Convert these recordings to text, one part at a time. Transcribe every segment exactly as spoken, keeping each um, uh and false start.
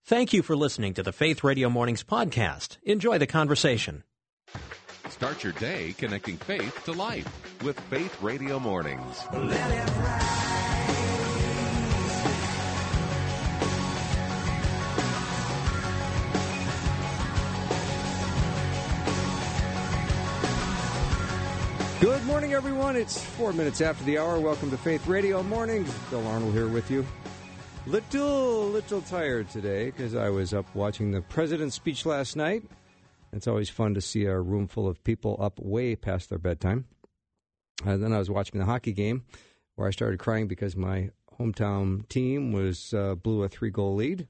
Thank you for listening to the Faith Radio Mornings podcast. Enjoy the conversation. Start your day connecting faith to life with Faith Radio Mornings. Let it rise. Good morning, everyone. It's four minutes after the hour. Welcome to Faith Radio Mornings. Bill Arnold here with you. Little, little tired today because I was up watching the president's speech last night. It's always fun to see a room full of people up way past their bedtime. And then I was watching the hockey game where I started crying because my hometown team was uh, blew a three-goal lead.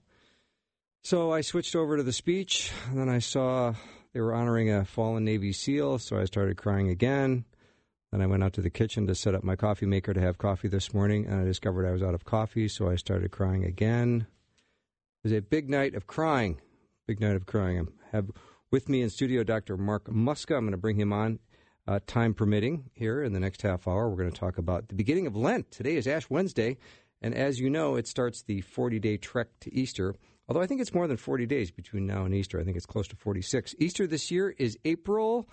So I switched over to the speech, and then I saw they were honoring a fallen Navy SEAL, so I started crying again. Then I went out to the kitchen to set up my coffee maker to have coffee this morning, and I discovered I was out of coffee, so I started crying again. It was a big night of crying, big night of crying. I have with me in studio Doctor Mark Muska. I'm going to bring him on, uh, time permitting, here in the next half hour. We're going to talk about the beginning of Lent. Today is Ash Wednesday, and as you know, it starts the forty-day trek to Easter, although I think it's more than forty days between now and Easter. I think it's close to forty-six. Easter this year is April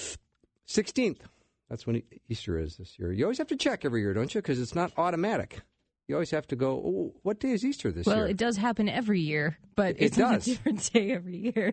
sixteenth. That's when Easter is this year. You always have to check every year, don't you? Because it's not automatic. You always have to go, oh, what day is Easter this well, year? Well, it does happen every year, but it, it's it a different day every year.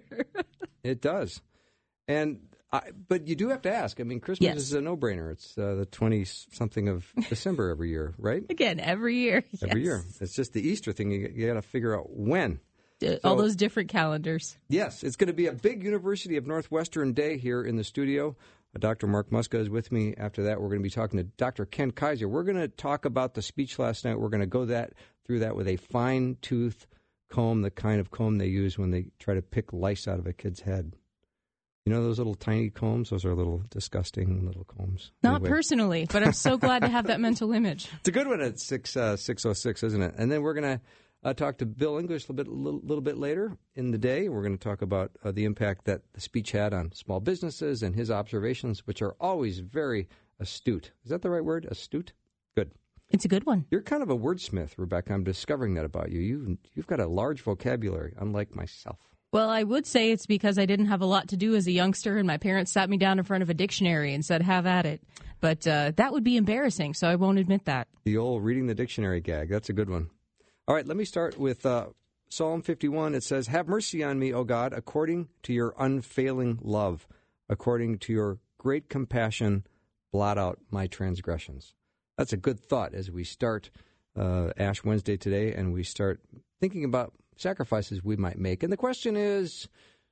It does. And I, But you do have to ask. I mean, Christmas yes. is a no-brainer. It's uh, the twentieth-something of December every year, right? Again, every year. Every yes. year. It's just the Easter thing. You, you got to figure out when. Uh, all so, those different calendars. Yes, it's going to be a big University of Northwestern day here in the studio. Uh, Doctor Mark Muska is with me. After that, we're going to be talking to Doctor Ken Kaiser. We're going to talk about the speech last night. We're going to go that through that with a fine-tooth comb, the kind of comb they use when they try to pick lice out of a kid's head. You know those little tiny combs? Those are little disgusting little combs. Not anyway. Personally, but I'm so glad to have that mental image. It's a good one at six uh, six oh six, isn't it? And then we're going to Uh, talk to Bill English a little bit, little, little bit later in the day. We're going to talk about uh, the impact that the speech had on small businesses and his observations, which are always very astute. Is that the right word? Astute? Good. It's a good one. You're kind of a wordsmith, Rebecca. I'm discovering that about you. You've, you've got a large vocabulary, unlike myself. Well, I would say it's because I didn't have a lot to do as a youngster, and my parents sat me down in front of a dictionary and said, have at it. But uh, that would be embarrassing, so I won't admit that. The old reading the dictionary gag. That's a good one. All right, let me start with uh, Psalm fifty-one. It says, have mercy on me, O God, according to your unfailing love, according to your great compassion, blot out my transgressions. That's a good thought as we start uh, Ash Wednesday today and we start thinking about sacrifices we might make. And the question is,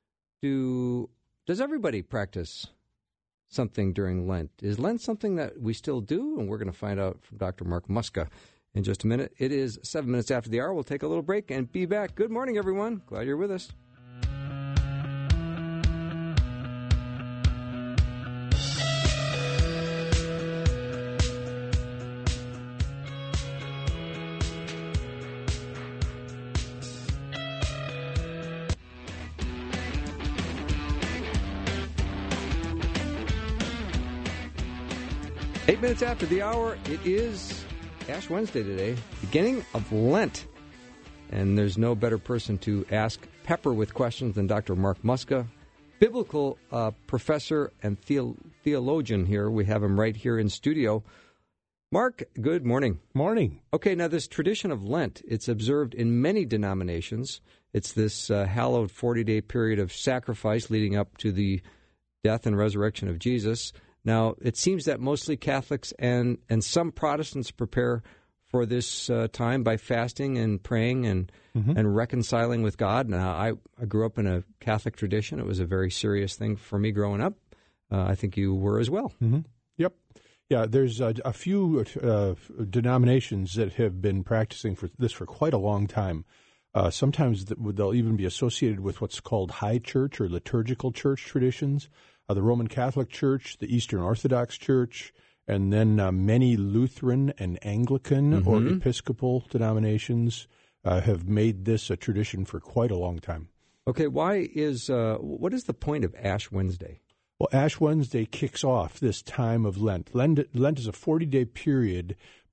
do does everybody practice something during Lent? Is Lent something that we still do? And we're going to find out from Doctor Mark Muska in just a minute. It is seven minutes after the hour. We'll take a little break and be back. Good morning, everyone. Glad you're with us. Eight minutes after the hour, it is Ash Wednesday today, beginning of Lent. And there's no better person to ask pepper with questions than Doctor Mark Muska, biblical uh, professor and theo- theologian here. We have him right here in studio. Mark, good morning. Morning. Okay, now this tradition of Lent, it's observed in many denominations. It's this uh, hallowed forty-day period of sacrifice leading up to the death and resurrection of Jesus. Now, it seems that mostly Catholics and, and some Protestants prepare for this uh, time by fasting and praying and mm-hmm. and reconciling with God. Now, I, I grew up in a Catholic tradition. It was a very serious thing for me growing up. Uh, I think you were as well. Mm-hmm. Yep. Yeah, there's a, a few uh, denominations that have been practicing for this for quite a long time. Uh, sometimes they'll even be associated with what's called high church or liturgical church traditions. Uh, the Roman Catholic Church, the Eastern Orthodox Church, and then uh, many Lutheran and Anglican mm-hmm. or Episcopal denominations uh, have made this a tradition for quite a long time. Okay, why is uh, what is the point of Ash Wednesday? Well, Ash Wednesday kicks off this time of Lent. Lent, Lent is a forty-day period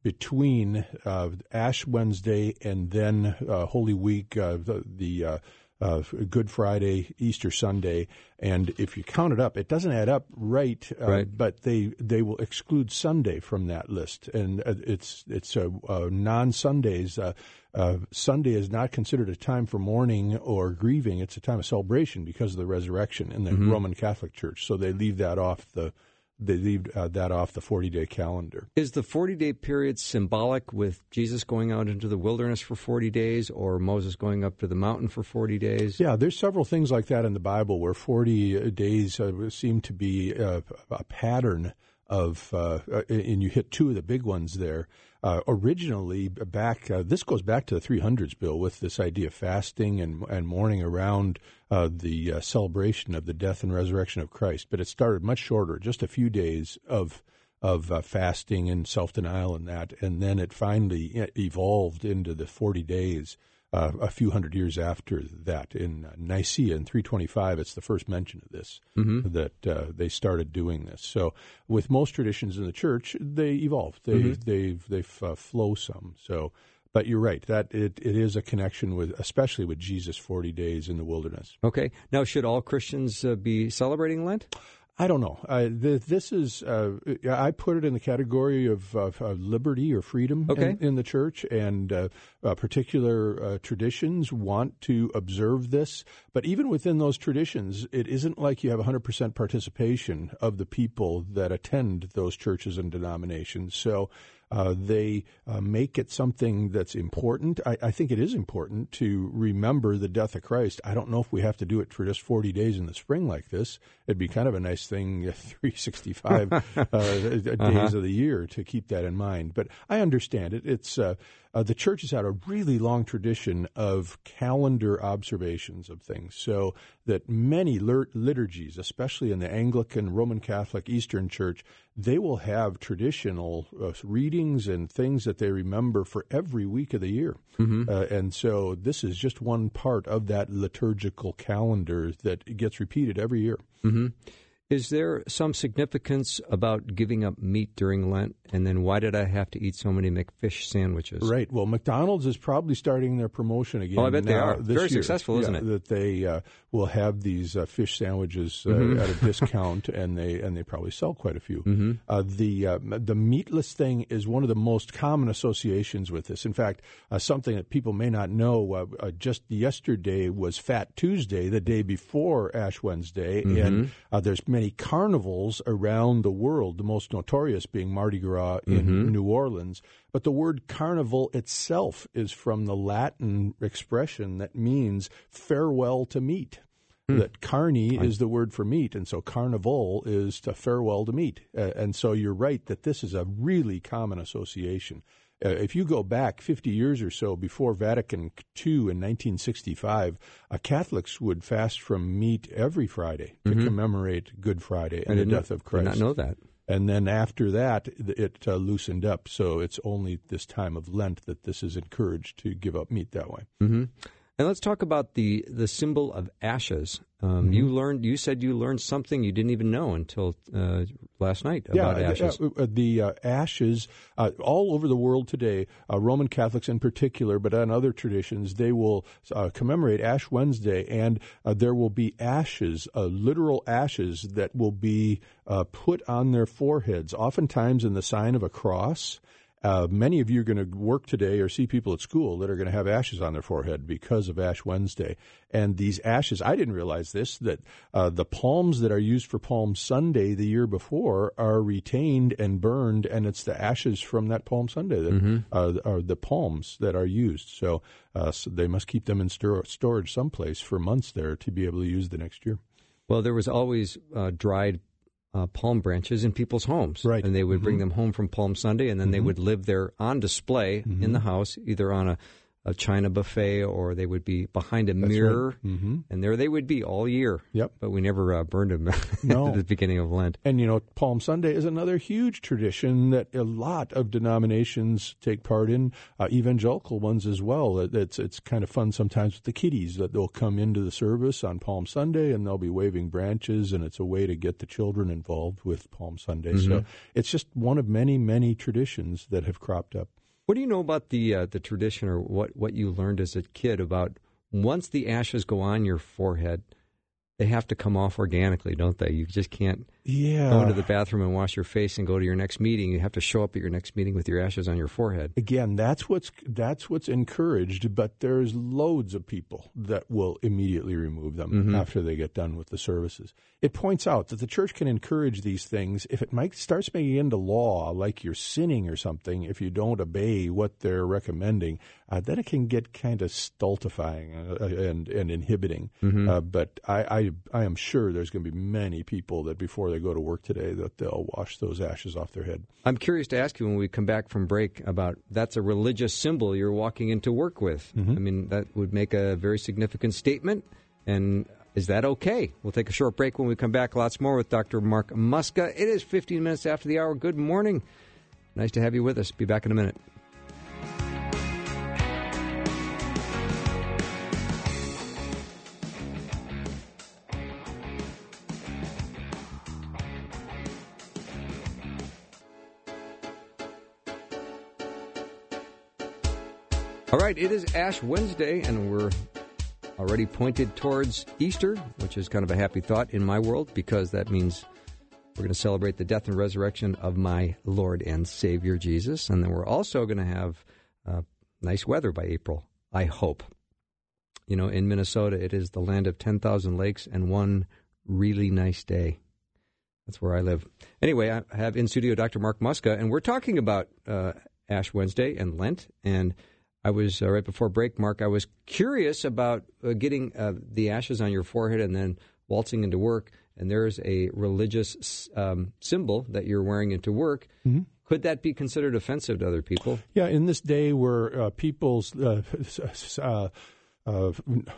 between uh, Ash Wednesday and then uh, Holy Week, uh, the, the uh, uh, Good Friday, Easter Sunday. And if you count it up, it doesn't add up right, uh, right. but they they will exclude Sunday from that list. And uh, it's it's uh, uh, non-Sundays. Uh, uh, Sunday is not considered a time for mourning or grieving. It's a time of celebration because of the resurrection in the mm-hmm. Roman Catholic Church. So they leave that off the They leave uh, that off the forty-day calendar. Is the forty-day period symbolic with Jesus going out into the wilderness for forty days or Moses going up to the mountain for forty days? Yeah, there's several things like that in the Bible where forty days uh, seem to be uh, a pattern of, uh, and you hit two of the big ones there. Uh, originally, back uh, this goes back to the three hundreds, Bill, with this idea of fasting and and mourning around uh, the uh, celebration of the death and resurrection of Christ. But it started much shorter, just a few days of of uh, fasting and self denial and that, and then it finally evolved into the forty days. Uh, a few hundred years after that, in uh, Nicaea in three twenty-five, it's the first mention of this, mm-hmm. that uh, they started doing this. So with most traditions in the church, they evolve. They mm-hmm. they they uh, flow some. So, but you're right, that it, it is a connection with, especially with Jesus' forty days in the wilderness. Okay. Now, should all Christians uh, be celebrating Lent? I don't know. Uh, the, this is, uh, I put it in the category of, of, of liberty or freedom okay. in, in the church, and uh, uh, particular uh, traditions want to observe this. But even within those traditions, it isn't like you have one hundred percent participation of the people that attend those churches and denominations. So Uh, they uh, make it something that's important. I, I think it is important to remember the death of Christ. I don't know if we have to do it for just forty days in the spring like this. It'd be kind of a nice thing, uh, three hundred sixty-five uh, uh-huh. days of the year to keep that in mind. But I understand it. It's uh, uh, the church has had a really long tradition of calendar observations of things, so that many lir- liturgies, especially in the Anglican, Roman Catholic, Eastern Church, they will have traditional uh, readings and things that they remember for every week of the year. Mm-hmm. Uh, and so this is just one part of that liturgical calendar that gets repeated every year. Mm-hmm. Is there some significance about giving up meat during Lent? And then why did I have to eat so many McFish sandwiches? Right. Well, McDonald's is probably starting their promotion again. Oh, I bet they are. Very year. successful, isn't yeah, it? That they uh, will have these uh, fish sandwiches uh, mm-hmm. at a discount, and they and they probably sell quite a few. Mm-hmm. Uh, the uh, the meatless thing is one of the most common associations with this. In fact, uh, something that people may not know, uh, uh, just yesterday was Fat Tuesday, the day before Ash Wednesday, mm-hmm. and uh, there's many carnivals around the world, the most notorious being Mardi Gras in mm-hmm. New Orleans. But the word carnival itself is from the Latin expression that means farewell to meat. Mm. That carni is the word for meat, and so carnival is to farewell to meat. Uh, and so you're right that this is a really common association. Uh, if you go back fifty years or so before Vatican Two in nineteen sixty-five, uh, Catholics would fast from meat every Friday to mm-hmm. commemorate Good Friday and the death of Christ. I did not know that. And then after that, it uh, loosened up. So it's only this time of Lent that this is encouraged to give up meat that way. Mm-hmm. And let's talk about the, the symbol of ashes. Um, mm-hmm. You learned. You said you learned something you didn't even know until uh, last night about yeah, ashes. Uh, the uh, ashes, uh, all over the world today, uh, Roman Catholics in particular, but on other traditions, they will uh, commemorate Ash Wednesday, and uh, there will be ashes, uh, literal ashes, that will be uh, put on their foreheads, oftentimes in the sign of a cross. Uh, many of you are going to work today or see people at school that are going to have ashes on their forehead because of Ash Wednesday. And these ashes, I didn't realize this, that uh, the palms that are used for Palm Sunday the year before are retained and burned, and it's the ashes from that Palm Sunday that mm-hmm. uh, are the palms that are used. So, uh, so they must keep them in stor- storage someplace for months there to be able to use the next year. Well, there was always uh, dried Uh, palm branches in people's homes. Right. And they would mm-hmm. bring them home from Palm Sunday, and then mm-hmm. they would live there on display mm-hmm. in the house, either on a a china buffet, or they would be behind a That's mirror, right. Mm-hmm. and there they would be all year. Yep. But we never uh, burned them No. at the beginning of Lent. And, you know, Palm Sunday is another huge tradition that a lot of denominations take part in, uh, evangelical ones as well. It, it's it's kind of fun sometimes with the kiddies that they'll come into the service on Palm Sunday and they'll be waving branches, and it's a way to get the children involved with Palm Sunday. Mm-hmm. So it's just one of many, many traditions that have cropped up. What do you know about the uh, the tradition, or what, what you learned as a kid about once the ashes go on your forehead, they have to come off organically, don't they? You just can't Yeah. go into the bathroom and wash your face and go to your next meeting. You have to show up at your next meeting with your ashes on your forehead. Again, that's what's that's what's encouraged, but there's loads of people that will immediately remove them Mm-hmm. after they get done with the services. It points out that the church can encourage these things if it might starts making it into law, like you're sinning or something, if you don't obey what they're recommending, uh, then it can get kind of stultifying uh, and and inhibiting. Mm-hmm. Uh, but I, I I am sure there's going to be many people that before they go to work today that they'll wash those ashes off their head. I'm curious to ask you when we come back from break about that's a religious symbol you're walking into work with. Mm-hmm. I mean, that would make a very significant statement. And is that okay? We'll take a short break. When we come back, lots more with Doctor Mark Muska. It is fifteen minutes after the hour. Good morning. Nice to have you with us. Be back in a minute. All right, it is Ash Wednesday, and we're already pointed towards Easter, which is kind of a happy thought in my world, because that means we're going to celebrate the death and resurrection of my Lord and Savior Jesus. And then we're also going to have uh, nice weather by April, I hope. You know, in Minnesota, it is the land of ten thousand lakes and one really nice day. That's where I live. Anyway, I have in studio Doctor Mark Muska, and we're talking about uh, Ash Wednesday and Lent. And I was, uh, right before break, Mark, I was curious about uh, getting uh, the ashes on your forehead and then waltzing into work, and there's a religious um, symbol that you're wearing into work. Mm-hmm. Could that be considered offensive to other people? Yeah, in this day where uh, people's uh, uh, uh,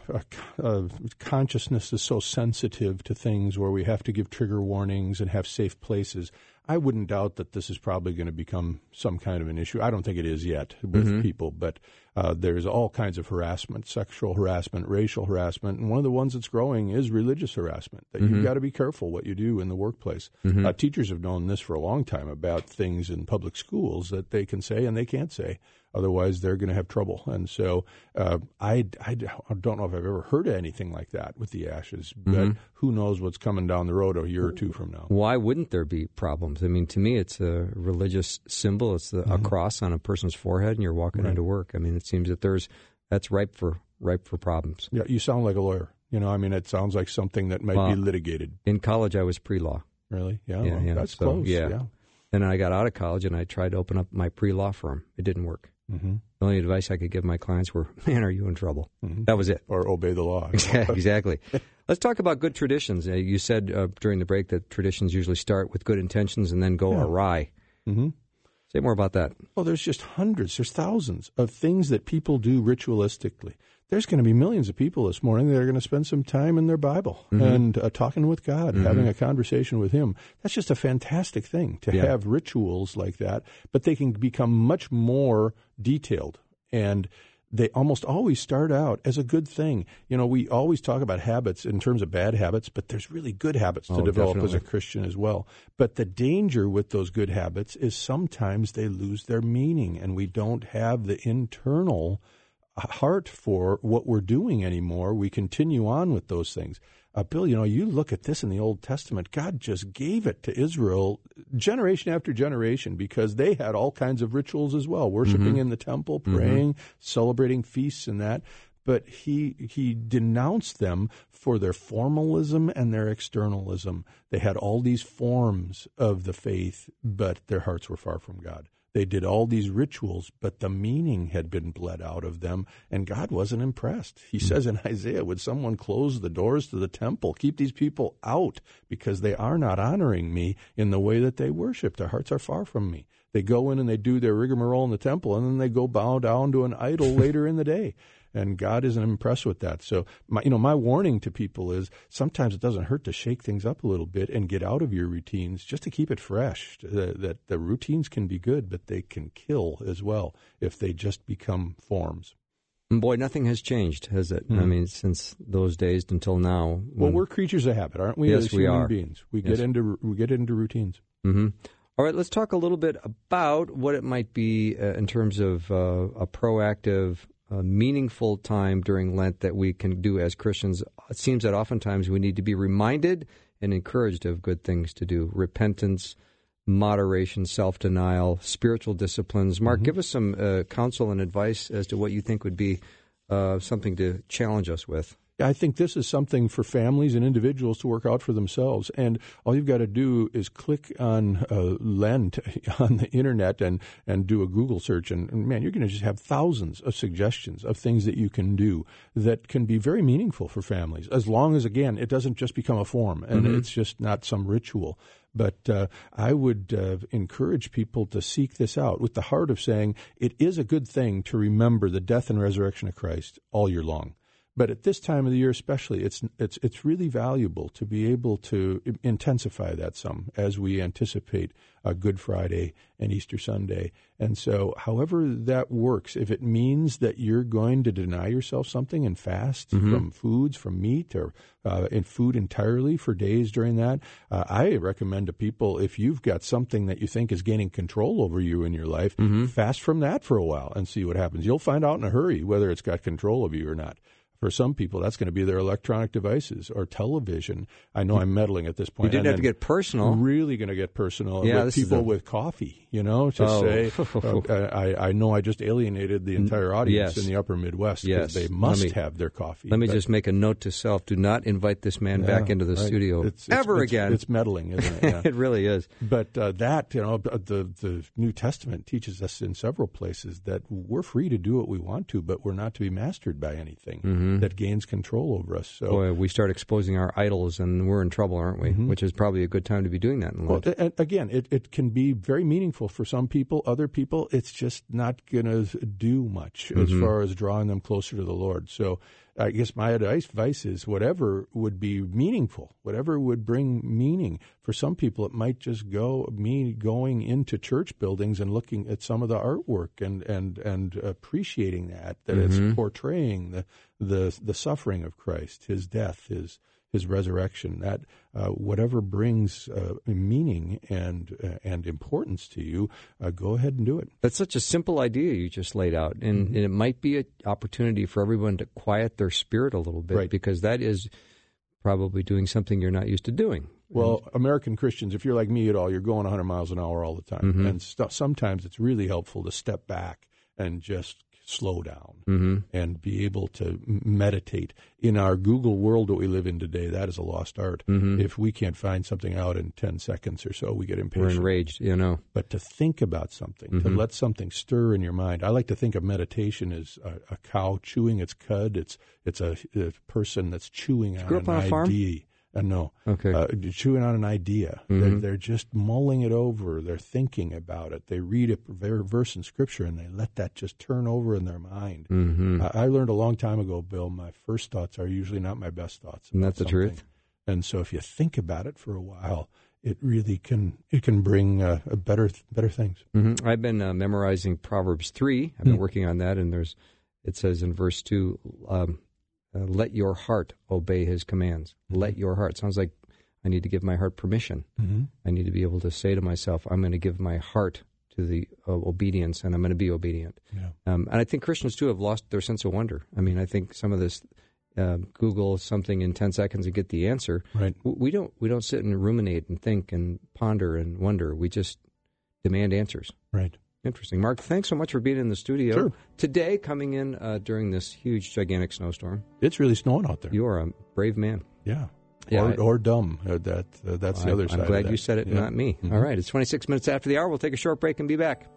uh, consciousness is so sensitive to things where we have to give trigger warnings and have safe places, I wouldn't doubt that this is probably going to become some kind of an issue. I don't think it is yet with mm-hmm. people, but uh, there's all kinds of harassment, sexual harassment, racial harassment, and one of the ones that's growing is religious harassment, that mm-hmm. you've got to be careful what you do in the workplace. Mm-hmm. Uh, teachers have known this for a long time about things in public schools that they can say and they can't say. Otherwise, they're going to have trouble. And so uh, I, I don't know if I've ever heard of anything like that with the ashes, but mm-hmm. who knows what's coming down the road a year or two from now. Why wouldn't there be problems? I mean, to me, it's a religious symbol. It's the, mm-hmm. a cross on a person's forehead, and you're walking right. into work. I mean, it seems that there's that's ripe for ripe for problems. Yeah, you sound like a lawyer. You know, I mean, it sounds like something that might well, be litigated. In college, I was pre-law. Really? Yeah, yeah, well, yeah. that's so, close. Yeah. yeah. And I got out of college, and I tried to open up my pre-law firm. It didn't work. Mm-hmm. The only advice I could give my clients were, man, are you in trouble? Mm-hmm. That was it. Or obey the law. Exactly. Let's talk about good traditions. Uh, you said uh, during the break that traditions usually start with good intentions and then go yeah. awry. Mm-hmm. Say more about that. Well, there's just hundreds, there's thousands of things that people do ritualistically. There's going to be millions of people this morning that are going to spend some time in their Bible mm-hmm. and uh, talking with God, mm-hmm. having a conversation with Him. That's just a fantastic thing to yeah. have rituals like that, but they can become much more detailed, and they almost always start out as a good thing. You know, we always talk about habits in terms of bad habits, but there's really good habits to oh, develop definitely. as a Christian as well. But the danger with those good habits is sometimes they lose their meaning, and we don't have the internal heart for what we're doing anymore. We continue on with those things. Uh, Bill, you know, you look at this in the Old Testament, God just gave it to Israel generation after generation because they had all kinds of rituals as well, worshiping mm-hmm. in the temple, praying, mm-hmm. celebrating feasts and that. But he he denounced them for their formalism and their externalism. They had all these forms of the faith, but their hearts were far from God. They did all these rituals, but the meaning had been bled out of them, and God wasn't impressed. He mm-hmm. says in Isaiah, would someone close the doors to the temple? Keep these people out, because they are not honoring me in the way that they worship. Their hearts are far from me. They go in and they do their rigmarole in the temple, and then they go bow down to an idol later in the day. And God isn't impressed with that. So, my, you know, my warning to people is sometimes it doesn't hurt to shake things up a little bit and get out of your routines just to keep it fresh. Uh, that the routines can be good, but they can kill as well if they just become forms. Boy, nothing has changed, has it? Mm. I mean, since those days until now. Well, we're creatures of habit, aren't we? Yes, as we human are. beings. We yes. get into we get into routines. Mm-hmm. All right, let's talk a little bit about what it might be uh, in terms of uh, a proactive, uh, meaningful time during Lent that we can do as Christians. It seems that oftentimes we need to be reminded and encouraged of good things to do: repentance, moderation, self-denial, spiritual disciplines. Mark, mm-hmm. give us some uh, counsel and advice as to what you think would be uh, something to challenge us with. I think this is something for families and individuals to work out for themselves. And all you've got to do is click on uh, Lent on the internet and, and do a Google search. And, and man, you're going to just have thousands of suggestions of things that you can do that can be very meaningful for families, as long as, again, it doesn't just become a form and mm-hmm. it's just not some ritual. But uh, I would uh, encourage people to seek this out with the heart of saying it is a good thing to remember the death and resurrection of Christ all year long. But at this time of the year especially, it's it's it's really valuable to be able to intensify that some as we anticipate uh, Good Friday and Easter Sunday. And so however that works, if it means that you're going to deny yourself something and fast mm-hmm. from foods, from meat, or uh, in food entirely for days during that, uh, I recommend to people, if you've got something that you think is gaining control over you in your life, mm-hmm. fast from that for a while and see what happens. You'll find out in a hurry whether it's got control of you or not. For some people, that's going to be their electronic devices or television. I know I'm meddling at this point. You didn't have to get personal. Really going to get personal yeah, with people a... with coffee, you know, to oh. say, uh, I, I know I just alienated the entire audience yes. in the upper Midwest because yes. they must me, have their coffee. Let me but, just make a note to self. Do not invite this man yeah, back into the right. studio it's, it's, ever it's, again. It's meddling, isn't it? Yeah. It really is. But uh, that, you know, the, the New Testament teaches us in several places that we're free to do what we want to, but we're not to be mastered by anything mm-hmm. that gains control over us. So Boy, we start exposing our idols, and we're in trouble, aren't we? Mm-hmm. Which is probably a good time to be doing that in Lent. Well, and again, it, it can be very meaningful for some people. Other people, it's just not going to do much mm-hmm. as far as drawing them closer to the Lord. So I guess my advice is whatever would be meaningful, whatever would bring meaning. For some people, it might just go me going into church buildings and looking at some of the artwork and and, and appreciating that, that mm-hmm. it's portraying the, the the suffering of Christ, his death, his his resurrection. That uh, whatever brings uh, meaning and uh, and importance to you, uh, go ahead and do it. That's such a simple idea you just laid out, and, mm-hmm. and it might be an opportunity for everyone to quiet their spirit a little bit, right. because that is probably doing something you're not used to doing. Well, and, American Christians, if you're like me at all, you're going one hundred miles an hour all the time, mm-hmm. and st- sometimes it's really helpful to step back and just slow down mm-hmm. and be able to meditate. In our Google world that we live in today, that is a lost art. Mm-hmm. If we can't find something out in ten seconds or so, we get impatient. We're enraged, you know. But to think about something, mm-hmm. to let something stir in your mind. I like to think of meditation as a, a cow chewing its cud. It's it's a, a person that's chewing on an on idea. Farm? Uh, no, okay. uh, chewing on an idea. Mm-hmm. They're, they're just mulling it over. They're thinking about it. They read a verse in Scripture, and they let that just turn over in their mind. Mm-hmm. Uh, I learned a long time ago, Bill, my first thoughts are usually not my best thoughts. Isn't that the something. truth? And so if you think about it for a while, it really can it can bring uh, a better better things. Mm-hmm. I've been uh, memorizing Proverbs three. I've been mm-hmm. working on that, and there's it says in verse two, um, Uh, let your heart obey his commands. Mm-hmm. Let your heart. Sounds like I need to give my heart permission. Mm-hmm. I need to be able to say to myself, I'm going to give my heart to the uh, obedience, and I'm going to be obedient. Yeah. Um, and I think Christians, too, have lost their sense of wonder. I mean, I think some of this, uh, Google something in ten seconds and get the answer. Right. We don't, we don't sit and ruminate and think and ponder and wonder. We just demand answers. Right. Interesting. Mark, thanks so much for being in the studio. Sure. Today, coming in uh, during this huge, gigantic snowstorm. It's really snowing out there. You are a brave man. Yeah. yeah or, I, or dumb. Uh, that uh, That's the I, other side I'm glad of that. you said it, yeah. not me. Mm-hmm. All right. It's twenty-six minutes after the hour. We'll take a short break and be back.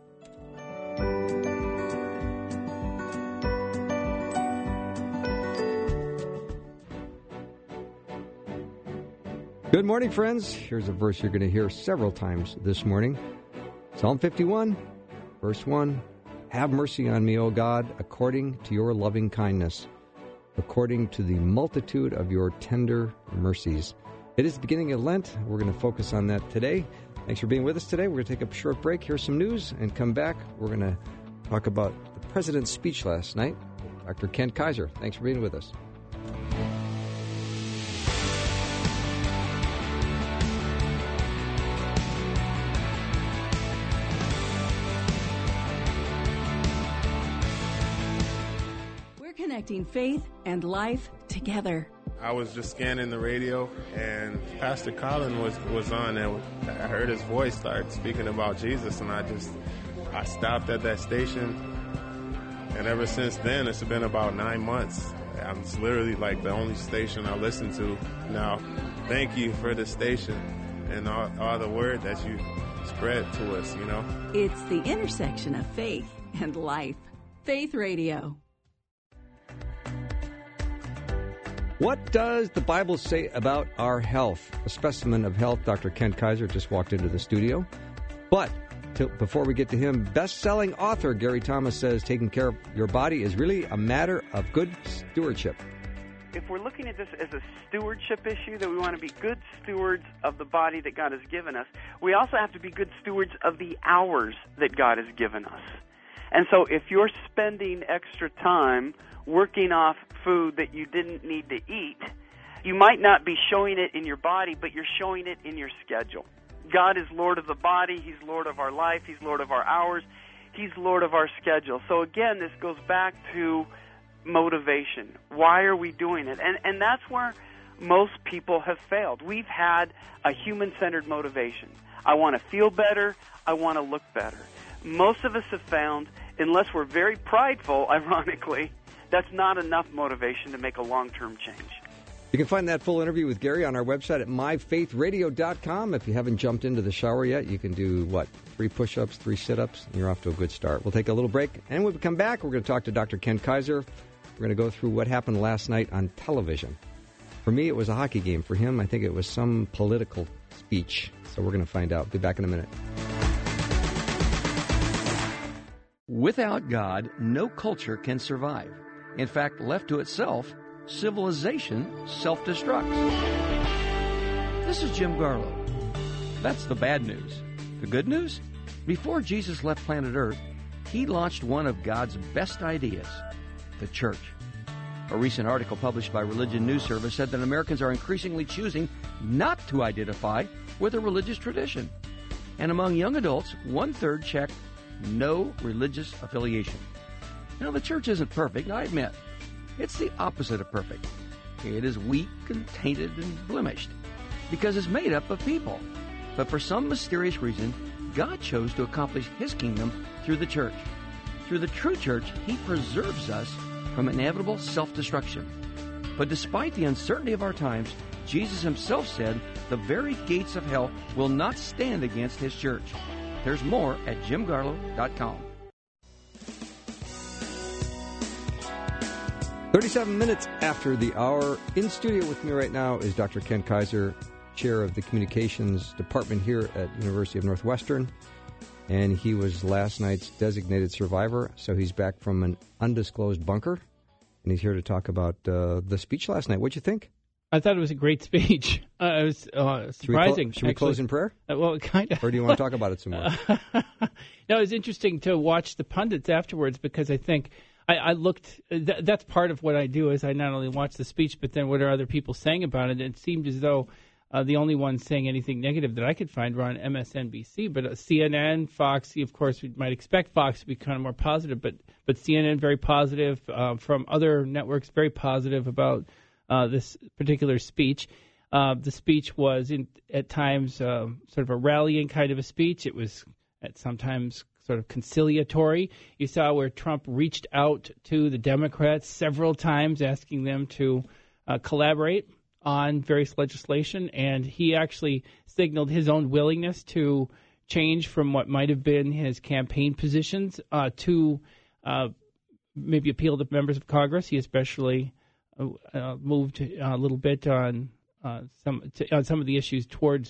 Good morning, friends. Here's a verse you're going to hear several times this morning. Psalm fifty-one, verse one, have mercy on me, O God, according to your loving kindness, according to the multitude of your tender mercies. It is the beginning of Lent. We're going to focus on that today. Thanks for being with us today. We're going to take a short break, hear some news, and come back. We're going to talk about the president's speech last night. Doctor Kent Kaiser, thanks for being with us. Connecting faith and life together. I was just scanning the radio, and Pastor Colin was, was on, and I heard his voice start speaking about Jesus, and I just, I stopped at that station, and ever since then, it's been about nine months. I'm it's literally like the only station I listen to now. Thank you for the station and all, all the word that you spread to us, you know. It's the intersection of faith and life. Faith Radio. What does the Bible say about our health? A specimen of health, Doctor Kent Kaiser just walked into the studio. But to, before we get to him, best-selling author Gary Thomas says taking care of your body is really a matter of good stewardship. If we're looking at this as a stewardship issue, that we want to be good stewards of the body that God has given us, we also have to be good stewards of the hours that God has given us. And so if you're spending extra time working off food that you didn't need to eat, you might not be showing it in your body, but you're showing it in your schedule. God is Lord of the body. He's Lord of our life. He's Lord of our hours. He's Lord of our schedule. So again, this goes back to motivation. Why are we doing it? And and that's where most people have failed. We've had a human-centered motivation. I want to feel better. I want to look better. Most of us have found, unless we're very prideful, ironically, that's not enough motivation to make a long-term change. You can find that full interview with Gary on our website at my faith radio dot com. If you haven't jumped into the shower yet, you can do, what, three push-ups, three sit-ups, and you're off to a good start. We'll take a little break, and when we come back, we're going to talk to Doctor Kent Kaiser. We're going to go through what happened last night on television. For me, it was a hockey game. For him, I think it was some political speech. So we're going to find out. Be back in a minute. Without God, no culture can survive. In fact, left to itself, civilization self-destructs. This is Jim Garlow. That's the bad news. The good news? Before Jesus left planet Earth, he launched one of God's best ideas, the church. A recent article published by Religion News Service said that Americans are increasingly choosing not to identify with a religious tradition. And among young adults, one-third checked no religious affiliation. Now, the church isn't perfect, I admit. It's the opposite of perfect. It is weak and tainted and blemished because it's made up of people. But for some mysterious reason, God chose to accomplish His kingdom through the church. Through the true church, He preserves us from inevitable self-destruction. But despite the uncertainty of our times, Jesus Himself said the very gates of hell will not stand against His church. There's more at jim garlow dot com. thirty-seven minutes after the hour. In studio with me right now is Doctor Kent Kaiser, chair of the communications department here at University of Northwestern. And he was last night's designated survivor, so he's back from an undisclosed bunker. And he's here to talk about uh, the speech last night. What'd you think? I thought it was a great speech. Uh, it was uh, surprising. Should we, clo- should we actually. close in prayer? Uh, well, kind of. Or do you want to talk about it some more? No, it was interesting to watch the pundits afterwards because I think I, I looked. Th- that's part of what I do is I not only watch the speech, but then what are other people saying about it? It seemed as though uh, the only ones saying anything negative that I could find were on M S N B C, but uh, C N N, Fox. Of course, we might expect Fox to be kind of more positive, but but C N N very positive. Uh, from other networks, very positive about uh, this particular speech. Uh, the speech was in, at times uh, sort of a rallying kind of a speech. It was at sometimes sort of conciliatory. You saw where Trump reached out to the Democrats several times, asking them to uh, collaborate on various legislation, and he actually signaled his own willingness to change from what might have been his campaign positions uh, to uh, maybe appeal to members of Congress. He especially uh, uh, moved a little bit on uh, some to, on some of the issues towards what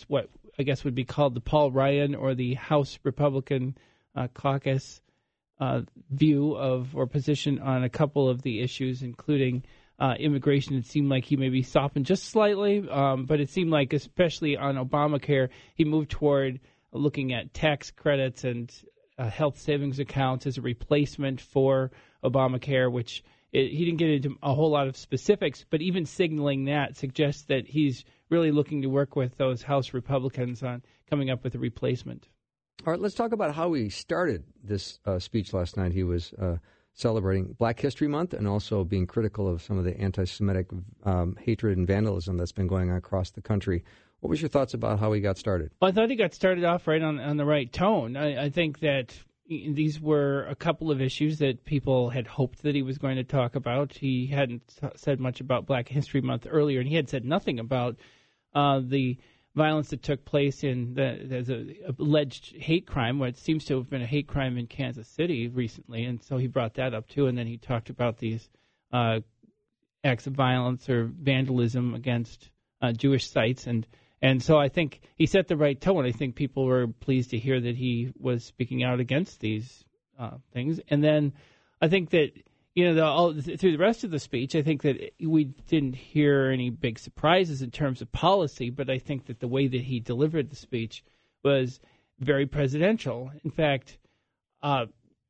I guess would be called the Paul Ryan or the House Republican uh, caucus uh, view of or position on a couple of the issues, including uh, immigration. It seemed like he maybe softened just slightly, um, but it seemed like, especially on Obamacare, he moved toward looking at tax credits and uh, health savings accounts as a replacement for Obamacare, which it, he didn't get into a whole lot of specifics, but even signaling that suggests that he's really looking to work with those House Republicans on coming up with a replacement. All right, let's talk about how he started this uh, speech last night. He was uh, celebrating Black History Month and also being critical of some of the anti-Semitic um, hatred and vandalism that's been going on across the country. What was your thoughts about how he got started? Well, I thought he got started off right on, on the right tone. I, I think that these were a couple of issues that people had hoped that he was going to talk about. He hadn't said much about Black History Month earlier, and he had said nothing about uh, the violence that took place in the there's a alleged hate crime, what seems to have been a hate crime in Kansas City recently, and so he brought that up too. And then he talked about these uh, acts of violence or vandalism against uh, Jewish sites, and and so I think he set the right tone. I think people were pleased to hear that he was speaking out against these uh, things, and then I think that. You know, the, all, through the rest of the speech, I think that we didn't hear any big surprises in terms of policy, but I think that the way that he delivered the speech was very presidential. In fact, uh,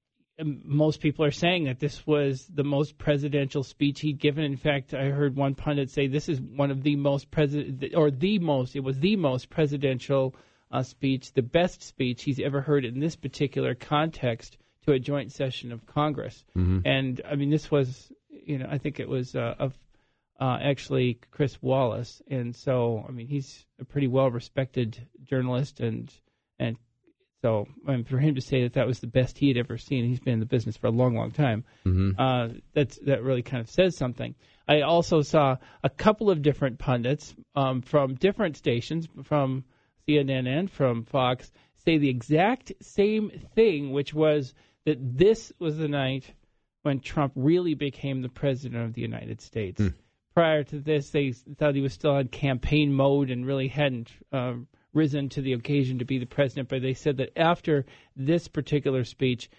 most people are saying that this was the most presidential speech he'd given. In fact, I heard one pundit say this is one of the most president, or the most, it was the most presidential uh, speech, the best speech he's ever heard in this particular context to a joint session of Congress. Mm-hmm. And, I mean, this was, you know, I think it was uh, of uh, actually Chris Wallace. And so, I mean, he's a pretty well-respected journalist. And and so I mean, for him to say that that was the best he had ever seen, he's been in the business for a long, long time, mm-hmm. uh, that's, that really kind of says something. I also saw a couple of different pundits um, from different stations, from C N N and from Fox, say the exact same thing, which was that this was the night when Trump really became the president of the United States. Mm. Prior to this, they thought he was still on campaign mode and really hadn't uh, risen to the occasion to be the president. But they said that after this particular speech,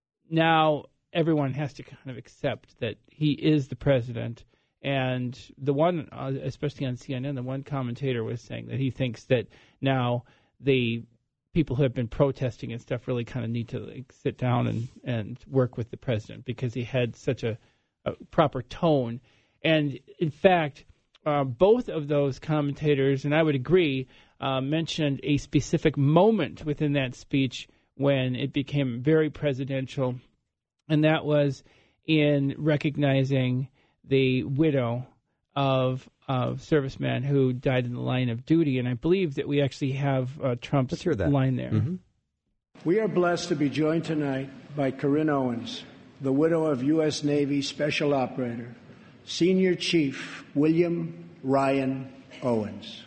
now everyone has to kind of accept that he is the president. And the one, uh, especially on C N N, the one commentator was saying that he thinks that now the people who have been protesting and stuff really kind of need to like, sit down and, and work with the president because he had such a, a proper tone. And, in fact, uh, both of those commentators, and I would agree, uh, mentioned a specific moment within that speech when it became very presidential, and that was in recognizing the widow of a serviceman who died in the line of duty. And I believe that we actually have uh, Trump's Let's hear that. line there. Mm-hmm. We are blessed to be joined tonight by Corinne Owens, the widow of U S Navy Special Operator, Senior Chief William Ryan Owens.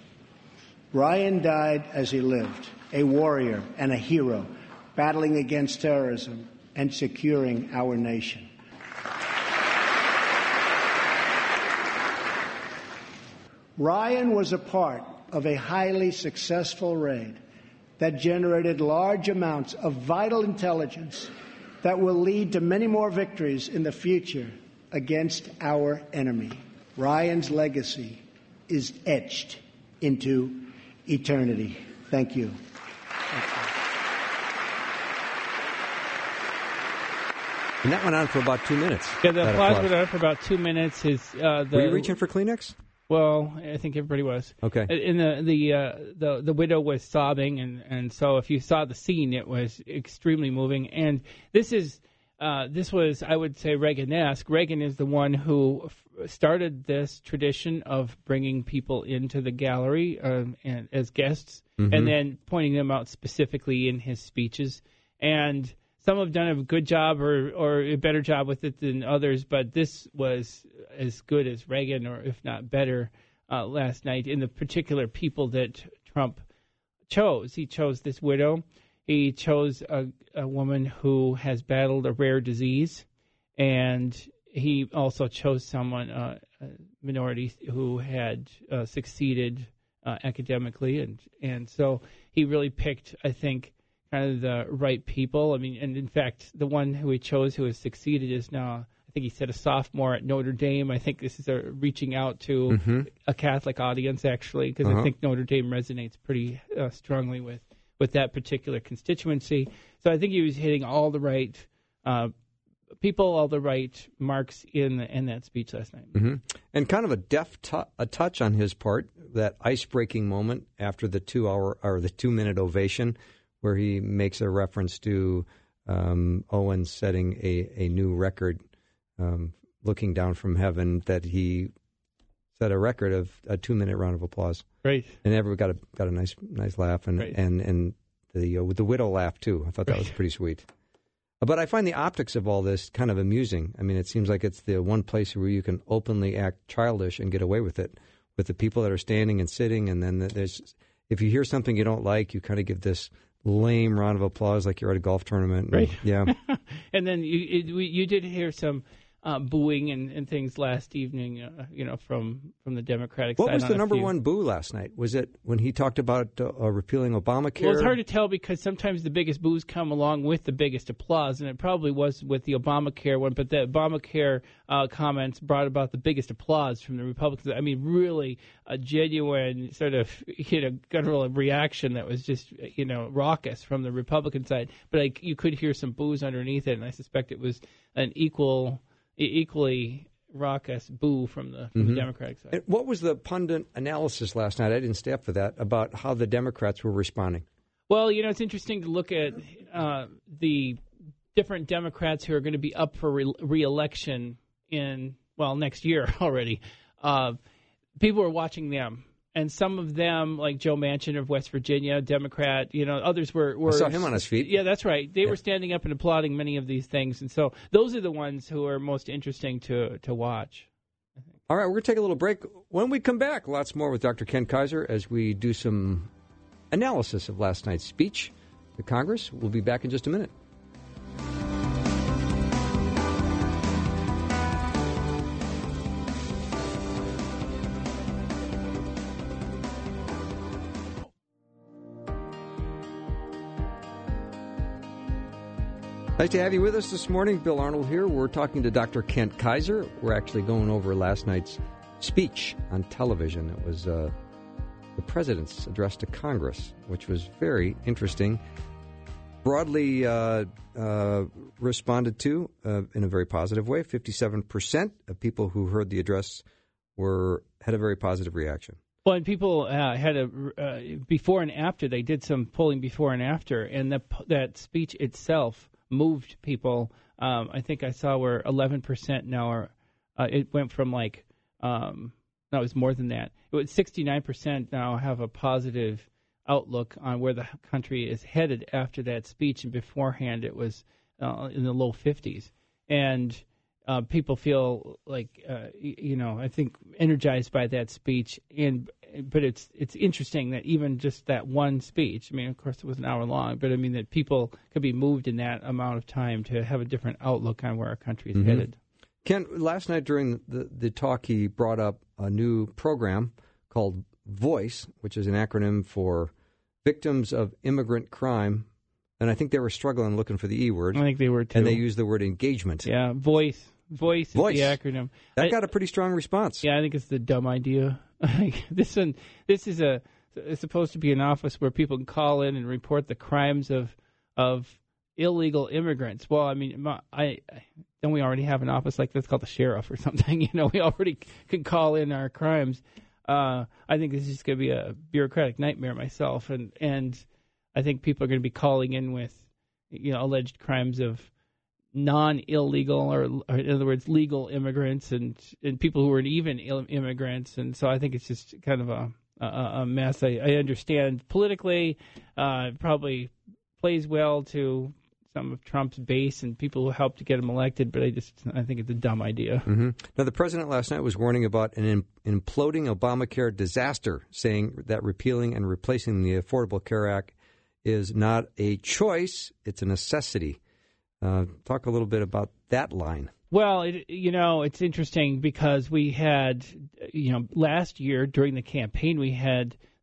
Ryan died as he lived, a warrior and a hero, battling against terrorism and securing our nation. Ryan was a part of a highly successful raid that generated large amounts of vital intelligence that will lead to many more victories in the future against our enemy. Ryan's legacy is etched into eternity. Thank you. Thank you. And that went on for about two minutes. Yeah, the applause went on for about two minutes. His, uh, the, Were you reaching for Kleenex? Well, I think everybody was. Okay. And the the uh, the the widow was sobbing, and, and so if you saw the scene, it was extremely moving. And this is uh, this was, I would say, Reagan-esque. Reagan is the one who f- started this tradition of bringing people into the gallery um, and as guests, mm-hmm. and then pointing them out specifically in his speeches. And some have done a good job or, or a better job with it than others, but this was as good as Reagan, or if not better, uh, last night in the particular people that Trump chose. He chose this widow. He chose a, a woman who has battled a rare disease, and he also chose someone, uh, a minority, who had uh, succeeded uh, academically, and and so he really picked, I think, kind of the right people. I mean, and in fact, the one who he chose who has succeeded is now, I think he said, a sophomore at Notre Dame. I think this is a reaching out to Mm-hmm. a Catholic audience, actually, because Uh-huh. I think Notre Dame resonates pretty uh, strongly with, with that particular constituency. So I think he was hitting all the right uh, people, all the right marks in in that speech last night. Mm-hmm. And kind of a deft tu- a touch on his part, that ice-breaking moment after the two-hour or the two-minute ovation, where he makes a reference to um, Owen setting a, a new record, um, looking down from heaven, that he set a record of a two-minute round of applause. Right. And everyone got a got a nice nice laugh, and Right. and and the uh, the widow laugh too. I thought that Right. was pretty sweet. But I find the optics of all this kind of amusing. I mean, it seems like it's the one place where you can openly act childish and get away with it, with the people that are standing and sitting, and then there's, if you hear something you don't like, you kind of give this lame round of applause like you're at a golf tournament. Right. Yeah. And then you it, we, you did hear some uh, booing and, and things last evening, uh, you know, from, from the Democratic What side. was on the a number few. one boo last night? Was it when he talked about uh, uh, repealing Obamacare? Well, it's hard to tell because sometimes the biggest boos come along with the biggest applause, and it probably was with the Obamacare one, but the Obamacare uh, comments brought about the biggest applause from the Republicans. I mean, really a genuine sort of, you know, guttural reaction that was just, you know, raucous from the Republican side. But like, you could hear some boos underneath it, and I suspect it was an equal... equally raucous boo from the, from Mhm. the Democratic side. And what was the pundit analysis last night? I didn't stay up for that, about how the Democrats were responding. Well, you know, it's interesting to look at uh, the different Democrats who are going to be up for re- re-election in, well, next year already. Uh, people are watching them. And some of them, like Joe Manchin of West Virginia, Democrat, you know, others were... were I saw him on his feet. Yeah, that's right. They Yeah. were standing up and applauding many of these things. And so those are the ones who are most interesting to, to watch. All right, we're going to take a little break. When we come back, lots more with Doctor Ken Kaiser as we do some analysis of last night's speech to Congress. We'll be back in just a minute. Nice to have you with us this morning. Bill Arnold here. We're talking to Doctor Kent Kaiser. We're actually going over last night's speech on television. It was uh, the president's address to Congress, which was very interesting. Broadly uh, uh, responded to uh, in a very positive way. fifty-seven percent of people who heard the address were had a very positive reaction. Well, and people uh, had a uh, before and after. They did some polling before and after, and the, that speech itself moved people. Um, I think I saw where eleven percent now are. Uh, it went from like um, no, it was more than that. It was sixty-nine percent now have a positive outlook on where the country is headed after that speech, and beforehand it was uh, in the low fifties. And uh, people feel like, uh, you know, I think energized by that speech. And but it's it's interesting that even just that one speech, I mean, of course it was an hour long, but I mean that people could be moved in that amount of time to have a different outlook on where our country is Mm-hmm. headed. Ken, last night during the, the talk, he brought up a new program called VOICE, which is an acronym for Victims of Immigrant Crime. And I think they were struggling looking for the E word. I think they were too. And they used the word engagement. Yeah, voice. Voice, Voice. is the acronym. That I, got a pretty strong response. Yeah, I think it's the dumb idea. this one, this is a it's supposed to be an office where people can call in and report the crimes of of illegal immigrants. Well, I mean, my, I don't we already have an office like this called the sheriff or something? You know, we already can call in our crimes. Uh, I think this is just going to be a bureaucratic nightmare myself, and and I think people are going to be calling in with, you know, alleged crimes of non-illegal or, or in other words, legal immigrants and, and people who are even Ill- immigrants. And so I think it's just kind of a, a, a mess. I, I understand politically uh, it probably plays well to some of Trump's base and people who helped to get him elected, but I just I think it's a dumb idea. Mm-hmm. Now, the president last night was warning about an imploding Obamacare disaster, saying that repealing and replacing the Affordable Care Act is not a choice, it's a necessity. Uh, talk a little bit about that line. Well, it, you know, it's interesting because we had, you know, last year during the campaign, we had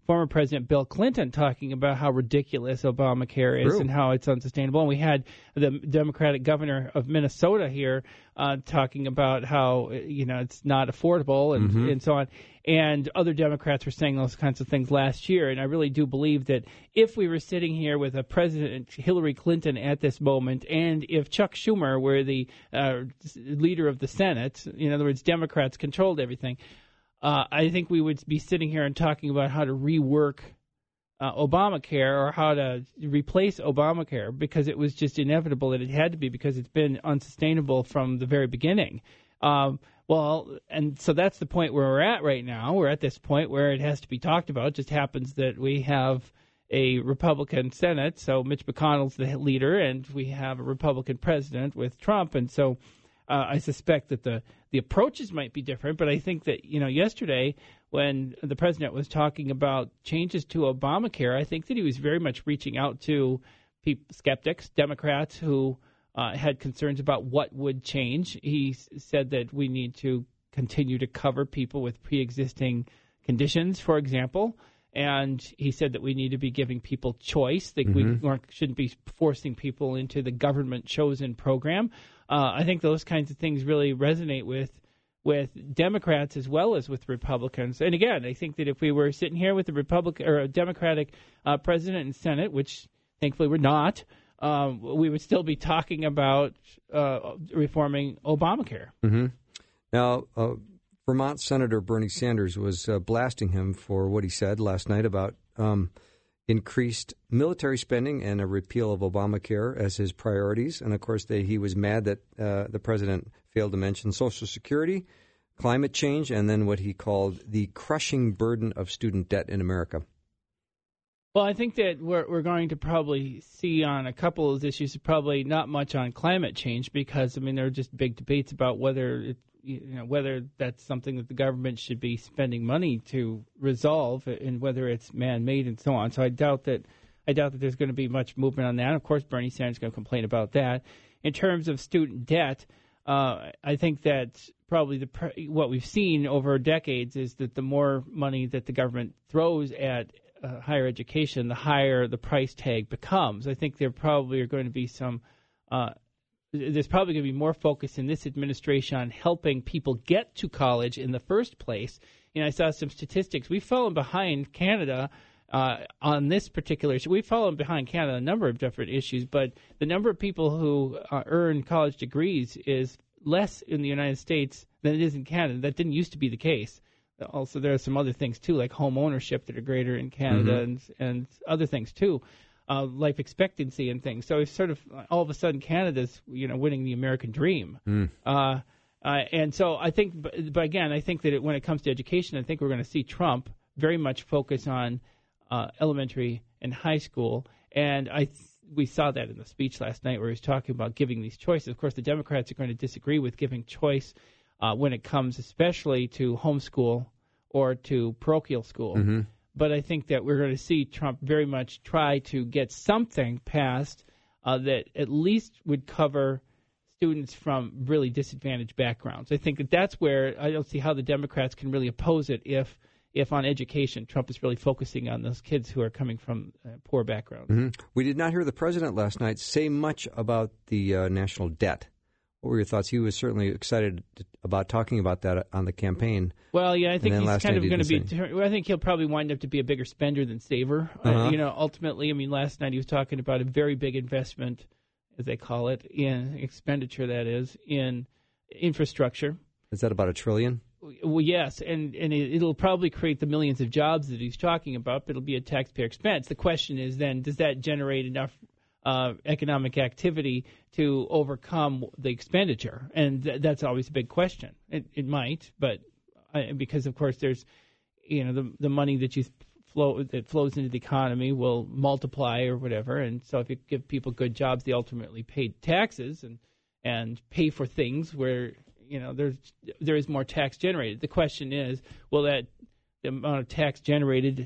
former President Bill Clinton talking about how ridiculous Obamacare is True. and how it's unsustainable. And we had the Democratic governor of Minnesota here uh, talking about how, you know, it's not affordable and, Mm-hmm. and so on. And other Democrats were saying those kinds of things last year. And I really do believe that if we were sitting here with a President Hillary Clinton at this moment, and if Chuck Schumer were the uh, leader of the Senate, in other words, Democrats controlled everything, Uh, I think we would be sitting here and talking about how to rework uh, Obamacare or how to replace Obamacare, because it was just inevitable that it had to be, because it's been unsustainable from the very beginning. Um, well, and so that's the point where we're at right now. We're at this point where it has to be talked about. It just happens that we have a Republican Senate, so Mitch McConnell's the leader, and we have a Republican president with Trump, and so Uh, I suspect that the, the approaches might be different, but I think that, you know, yesterday when the president was talking about changes to Obamacare, I think that he was very much reaching out to people, skeptics, Democrats who uh, had concerns about what would change. He s- said that we need to continue to cover people with pre-existing conditions, for example. And he said that we need to be giving people choice, that Mm-hmm. we aren't, shouldn't be forcing people into the government-chosen program. Uh, I think those kinds of things really resonate with with Democrats as well as with Republicans. And again, I think that if we were sitting here with a Republican or a Democratic uh, president and Senate, which thankfully we're not, um, we would still be talking about uh, reforming Obamacare. Mm-hmm. Now, uh, Vermont Senator Bernie Sanders was uh, blasting him for what he said last night about um, increased military spending and a repeal of Obamacare as his priorities. And, of course, they, he was mad that uh, the president failed to mention Social Security, climate change, and then what he called the crushing burden of student debt in America. Well, I think that we're, we're going to probably see on a couple of those issues, probably not much on climate change, because, I mean, there are just big debates about whether it, you know, whether that's something that the government should be spending money to resolve, and whether it's man-made and so on. So I doubt that I doubt that there's going to be much movement on that. Of course, Bernie Sanders is going to complain about that. In terms of student debt, uh, I think that probably the what we've seen over decades is that the more money that the government throws at uh, higher education, the higher the price tag becomes. I think there probably are going to be some uh, there's probably going to be more focus in this administration on helping people get to college in the first place. And I saw some statistics. We've fallen behind Canada uh, on this particular issue. We've fallen behind Canada on a number of different issues, but the number of people who uh, earn college degrees is less in the United States than it is in Canada. That didn't used to be the case. Also, there are some other things, too, like home ownership that are greater in Canada mm-hmm. and, and other things, too. Uh, life expectancy and things. So it's sort of all of a sudden Canada's, you know, winning the American dream. Mm. Uh, uh, and so I think, but, but again, I think that it, when it comes to education, I think we're going to see Trump very much focus on uh, elementary and high school. And I th- we saw that in the speech last night where he was talking about giving these choices. Of course, the Democrats are going to disagree with giving choice uh, when it comes especially to homeschool or to parochial school. Mm-hmm. But I think that we're going to see Trump very much try to get something passed uh, that at least would cover students from really disadvantaged backgrounds. I think that that's where I don't see how the Democrats can really oppose it if, if on education, Trump is really focusing on those kids who are coming from uh, poor backgrounds. Mm-hmm. We did not hear the president last night say much about the uh, national debt. What were your thoughts? He was certainly excited about talking about that on the campaign. Well, yeah, I think he's kind of going to be. Say. I think he'll probably wind up to be a bigger spender than saver. Uh-huh. Uh, you know, ultimately, I mean, last night he was talking about a very big investment, as they call it, in expenditure. That is in infrastructure. Is that about a trillion? Well, yes, and and it, it'll probably create the millions of jobs that he's talking about, but it'll be a taxpayer expense. The question is then, does that generate enough Uh, economic activity to overcome the expenditure? And th- that's always a big question. It, it might, but uh, because of course there's, you know, the the money that you flow that flows into the economy will multiply or whatever. And so if you give people good jobs, they ultimately pay taxes and and pay for things where, you know, there's there is more tax generated. The question is, will that the amount of tax generated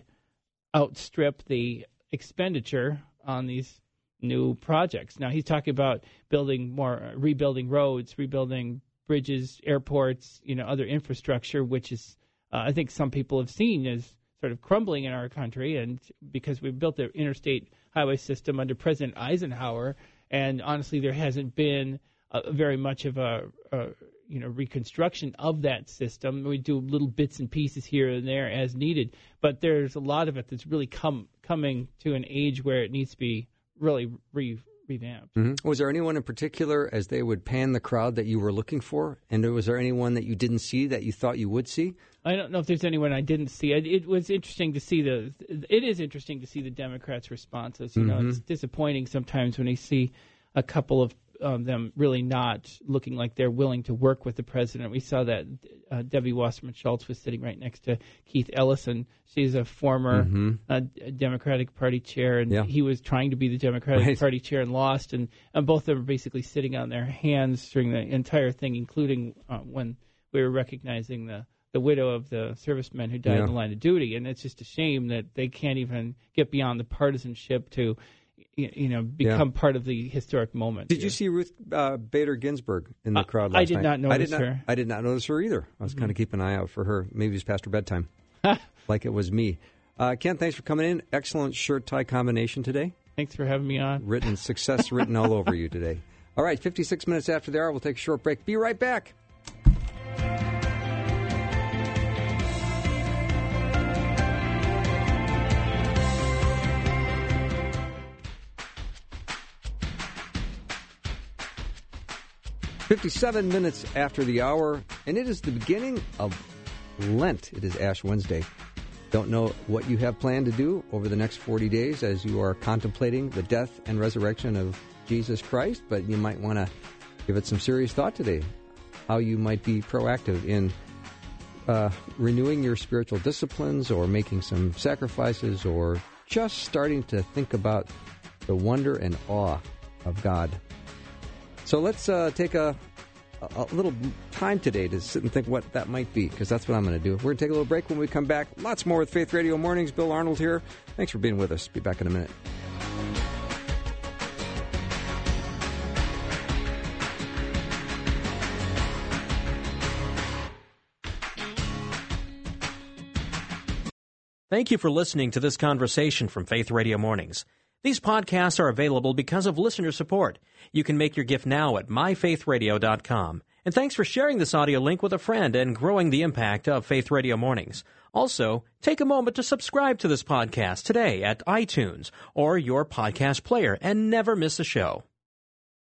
outstrip the expenditure on these new projects? Now he's talking about building more, uh, rebuilding roads, rebuilding bridges, airports, you know, other infrastructure, which is uh, I think some people have seen as sort of crumbling in our country, and because we built the interstate highway system under President Eisenhower, and honestly, there hasn't been uh, very much of a, a you know reconstruction of that system. We do little bits and pieces here and there as needed, but there's a lot of it that's really come coming to an age where it needs to be really re, revamped. Mm-hmm. Was there anyone in particular, as they would pan the crowd, that you were looking for? And was there anyone that you didn't see that you thought you would see? I don't know if there's anyone I didn't see. It, it was interesting to see the. It is interesting to see the Democrats' responses. You Mm-hmm. know, it's disappointing sometimes when you see a couple of um, them really not looking like they're willing to work with the president. We saw that uh, Debbie Wasserman Schultz was sitting right next to Keith Ellison. She's a former Mm-hmm. uh, Democratic Party chair, and Yeah. he was trying to be the Democratic Right. Party chair and lost. And, and both of them were basically sitting on their hands during the entire thing, including uh, when we were recognizing the the widow of the serviceman who died Yeah. in the line of duty. And it's just a shame that they can't even get beyond the partisanship to, y- you know, become Yeah. part of the historic moment. Did here. you see Ruth uh, Bader Ginsburg in the Uh, crowd I last did night? not I did notice not, her. I did not notice her either. I was Mhm. kind of keeping an eye out for her. Maybe it was past her bedtime, like it was me. Uh, Ken, thanks for coming in. Excellent shirt-tie combination today. Thanks for having me on. Written success written all over you today. All right, fifty-six minutes after the hour, we'll take a short break. Be right back. fifty-seven minutes after the hour, and it is the beginning of Lent. It is Ash Wednesday. Don't know what you have planned to do over the next forty days as you are contemplating the death and resurrection of Jesus Christ, but you might want to give it some serious thought today, how you might be proactive in uh, renewing your spiritual disciplines or making some sacrifices or just starting to think about the wonder and awe of God. So let's uh, take a, a little time today to sit and think what that might be, because that's what I'm going to do. We're going to take a little break. When we come back, lots more with Faith Radio Mornings. Bill Arnold here. Thanks for being with us. Be back in a minute. Thank you for listening to this conversation from Faith Radio Mornings. These podcasts are available because of listener support. You can make your gift now at my faith radio dot com. And thanks for sharing this audio link with a friend and growing the impact of Faith Radio Mornings. Also, take a moment to subscribe to this podcast today at iTunes or your podcast player and never miss a show.